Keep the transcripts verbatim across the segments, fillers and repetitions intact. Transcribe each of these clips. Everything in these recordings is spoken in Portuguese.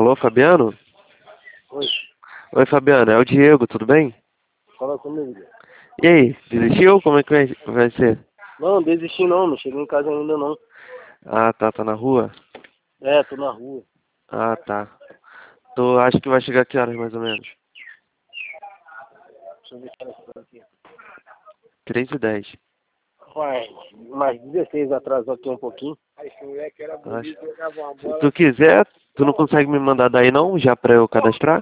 Alô, Fabiano? Oi, Oi, Fabiano, é o Diego, tudo bem? fala comigo. E aí, desistiu? Como é que vai, vai ser? Não, desisti não, não cheguei em casa ainda não. Ah, tá, tá na rua? É, tô na rua. Ah, tá. Tu acha que vai chegar que horas, mais ou menos? Deixa eu ver que horas são aqui. Três e dez. Uai, mais dezesseis atrasou aqui um pouquinho. Acho. Se tu quiser, tu não consegue me mandar daí não, já pra eu cadastrar?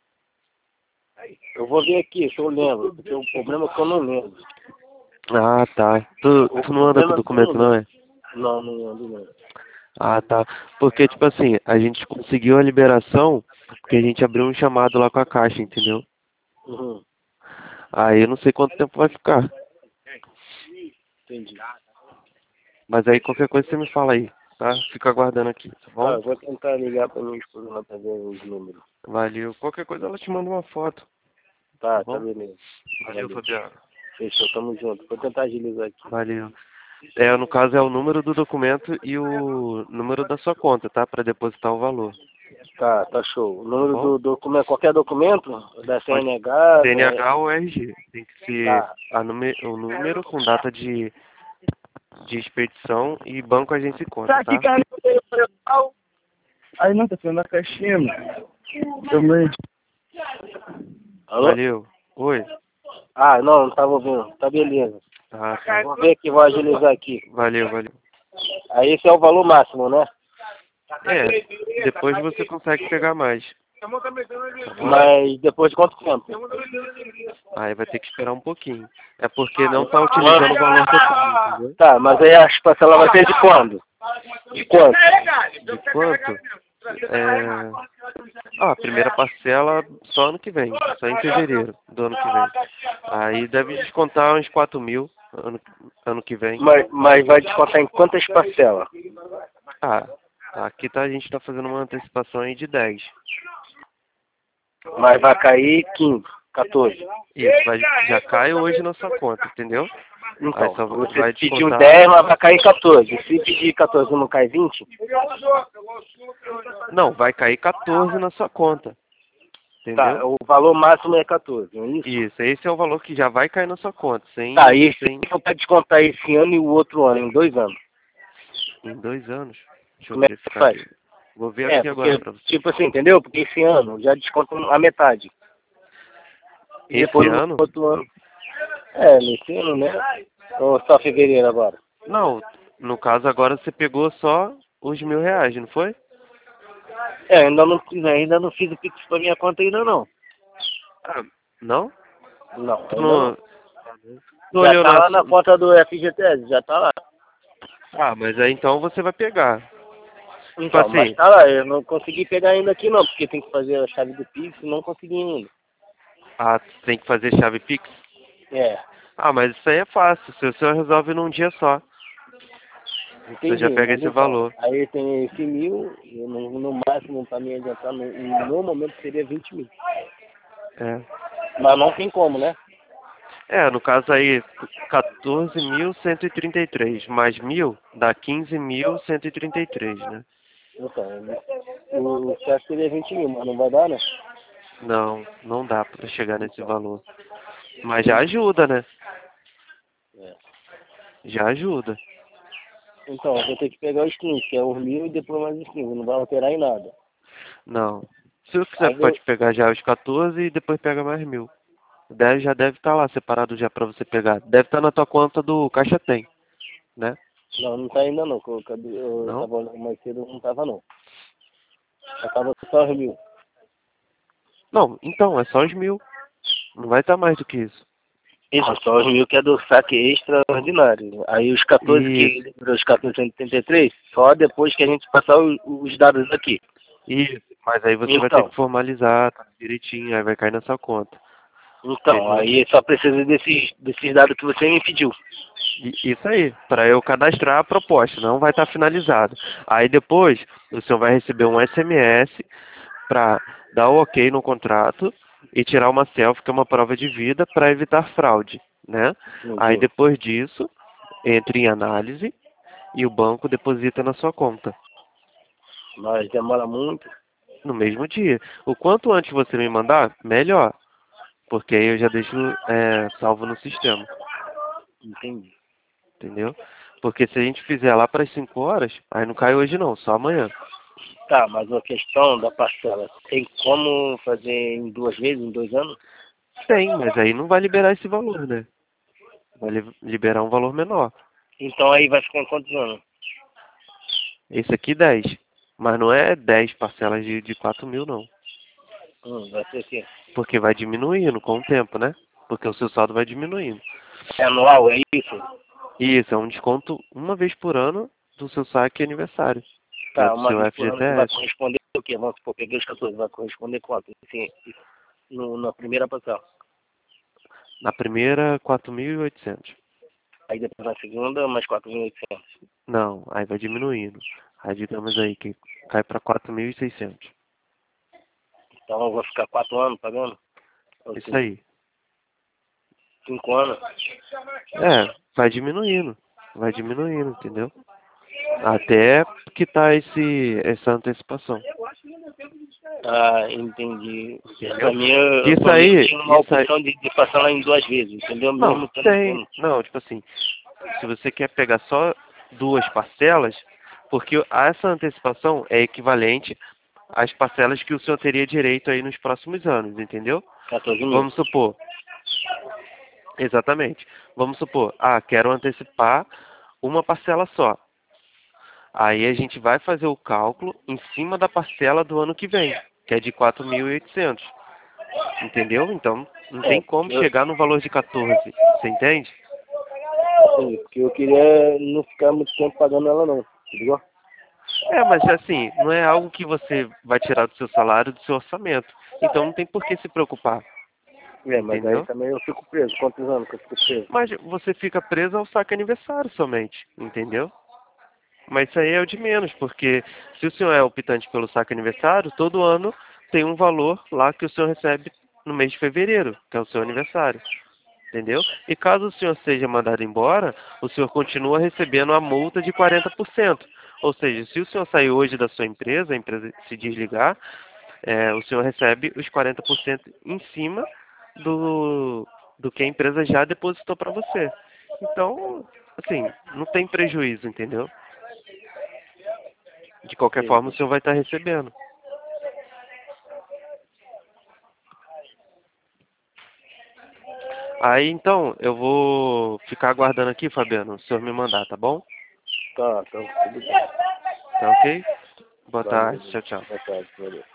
Eu vou ver aqui, se eu lembro, porque o problema é que eu não lembro. Ah, tá. Tu, O tu não anda com problema é que eu documento não não, lembro. é? Não, não lembro não. Ah, tá. Porque, tipo assim, a gente conseguiu a liberação porque a gente abriu um chamado lá com a Caixa, entendeu? Uhum, Aí eu não sei quanto tempo vai ficar. entendi. Mas aí qualquer coisa você me fala aí, tá? Fica aguardando aqui, tá Tá, bom? eu vou tentar ligar pra minha esposa lá pra ver os números. Valeu. Qualquer coisa ela te manda uma foto, tá Tá, tá bom? beleza. Valeu, Valeu. Fabiano. Fechou, tamo junto. Vou tentar agilizar aqui. Valeu. É, no caso é o número do documento e o número da sua conta, tá? Pra depositar o valor, Tá, tá show. O tá número bom? do documento, qualquer documento, da Pode C N H, da... C N H ou R G. Tem que ser Tá. a número, o número com data de, de expedição e banco, agência e conta, Tá aqui, tá? cara. Aí não, tá ficando na caixinha, mano. Também. Alô? Valeu. Oi. Ah, não, não tava ouvindo. Tá beleza. Ah, tá. Vou ver aqui, vou agilizar aqui. Valeu, valeu. Aí esse é o valor máximo, né? É, depois você consegue pegar mais, tá bom? Mas depois de quanto tempo? Aí vai ter que esperar um pouquinho. É porque não tá utilizando o valor total, entendeu? Tá, mas aí a parcela vai ser de quando? De quanto? De quanto? É... Ah, a primeira parcela só ano que vem, só em fevereiro do ano que vem. Aí deve descontar uns quatro mil ano, ano que vem. Mas, mas vai descontar em quantas parcelas? Ah, aqui tá, a gente tá fazendo uma antecipação aí de dez. Mas vai cair quinze, quatorze. Isso, vai, já cai hoje na sua conta, entendeu? Aí Então, só você vai pediu descontar. dez, mas vai cair quatorze. Se pedir quatorze não cai vinte? Não, vai cair quatorze na sua conta, Tá, entendeu? o valor máximo é quatorze, não é isso? Isso, esse é o valor que já vai cair na sua conta, Tá, sem, e se sem eu para descontar esse ano e o outro ano, em dois anos? em dois anos. Deixa eu Como é que verificar faz? aqui. Vou ver É, aqui agora porque, pra você. tipo assim, entendeu? Porque esse ano já desconta a metade. E Esse depois no ano? outro ano. É, nesse ano, né? Ou só fevereiro agora? Não, no caso agora você pegou só os mil reais, não foi? É, ainda não, ainda não fiz o Pix pra minha conta ainda não. Ah, não? Não, Tu ainda não, não. não Já olhou tá na lá na sua... conta do F G T S, já tá lá. Ah, mas aí então você vai pegar. Tipo Então, mas assim, tá lá, eu não consegui pegar ainda aqui não, porque tem que fazer a chave do Pix e não consegui ainda. ah, tem que fazer chave Pix? É, Ah, mas isso aí é fácil, o senhor resolve num dia só. Você já entendi, pega mas esse então, valor. aí tem esse mil, e no, no máximo pra mim adiantar, no, no momento seria vinte mil. É. Mas não tem como, né? É, no caso aí, quatorze mil cento e trinta e três mais mil dá quinze mil cento e trinta e três, né? Então, o, o certo seria vinte mil, mas não vai dar, né? Não, não dá pra chegar nesse Então, valor. Mas já ajuda, né? é. Já ajuda. Então, eu vou ter que pegar os quinze, que é os mil e depois mais os quinze, não vai alterar em nada. Não. Se eu quiser, Aí eu, pode pegar já os quatorze e depois pega mais mil. Deve, já deve estar lá separado já pra você pegar. Deve estar na tua conta do Caixa Tem, né? não, não tá ainda não, que eu, acabei- eu Não? tava olhando mais cedo, não tava não. Eu tava só os mil. Não, então, é só os mil. Não vai estar mais do que isso. Isso, só os mil que é do saque extraordinário. Aí os quatorze Isso, que os quatorze e trinta e três, só depois que a gente passar os, os dados aqui. isso. Mas aí você vai ter Então, que formalizar tudo direitinho, aí vai cair na sua conta. então, Entendeu? aí só precisa desses, desses dados que você me pediu. I- Isso aí, para eu cadastrar a proposta, não vai estar finalizado. Aí depois o senhor vai receber um S M S para dar o ok no contrato e tirar uma selfie, que é uma prova de vida, para evitar fraude, né? Aí Entendi. depois disso, entre em análise e o banco deposita na sua conta. Mas demora muito. no mesmo dia. O quanto antes você me mandar, melhor. Porque aí eu já deixo é, salvo no sistema. Entendi. Entendeu? Porque se a gente fizer lá para as cinco horas, aí não cai hoje não, só amanhã. Tá, mas a questão da parcela, tem como fazer em duas vezes, em dois anos? Tem, mas aí não vai liberar esse valor, né? Vai li- liberar um valor menor. Então aí vai ficar em quantos anos? Esse aqui dez. Mas não é dez parcelas de, de quatro mil, não. Hum, vai ser o quê? Porque vai diminuindo com o tempo, né? Porque o seu saldo vai diminuindo. É anual, é isso? E isso é um desconto uma vez por ano do seu saque aniversário, que é o Tá, do uma seu vez por ano que vai F G T S. corresponder o quê? Vamos supor, peguei os quatorze, vai corresponder quanto? Sim, no, na primeira parcela. Na primeira, quatro mil e oitocentos. Aí depois na segunda, mais quatro mil e oitocentos. Não, aí vai diminuindo. Aí digamos aí que cai para quatro mil e seiscentos. Então eu vou ficar quatro anos pagando? Ou Isso cinco, aí. cinco anos? É, vai diminuindo. Vai diminuindo, entendeu? Até quitar esse, essa antecipação. Ah, entendi. Entendeu? Pra mim, eu, Isso pra mim eu aí, tinha uma isso aí. opção de, de passar lá em duas vezes, entendeu? Não, Mesmo tendo tem. bônus. Não, tipo assim, se você quer pegar só duas parcelas, porque essa antecipação é equivalente às parcelas que o senhor teria direito aí nos próximos anos, entendeu? quatorze mil. Vamos supor, exatamente. Vamos supor, ah, quero antecipar uma parcela só. Aí a gente vai fazer o cálculo em cima da parcela do ano que vem, que é de quatro mil e oitocentos. Entendeu? Então, não É, tem como eu, chegar no valor de quatorze. Você entende? sim, porque eu queria não ficar muito tempo pagando ela não, entendeu? É, mas assim, não é algo que você vai tirar do seu salário, do seu orçamento. Então não tem por que se preocupar. É, mas aí Entendeu? também eu fico preso. Quantos anos que eu fico preso? Mas você fica preso ao saque aniversário somente. Entendeu? Mas isso aí é o de menos, porque se o senhor é optante pelo saque aniversário, todo ano tem um valor lá que o senhor recebe no mês de fevereiro, que é o seu aniversário. Entendeu? E caso o senhor seja mandado embora, o senhor continua recebendo a multa de quarenta por cento. Ou seja, se o senhor sair hoje da sua empresa, a empresa se desligar, é, o senhor recebe os quarenta por cento em cima do, do que a empresa já depositou para você. Então, assim, não tem prejuízo, entendeu? De qualquer forma, o Entendi. senhor vai estar recebendo. Aí, então, eu vou ficar aguardando aqui, Fabiano, o senhor me mandar, tá bom? Tá, então tudo bem. Tá ok? Boa Valeu, tarde, tchau, tchau. boa tarde, valeu.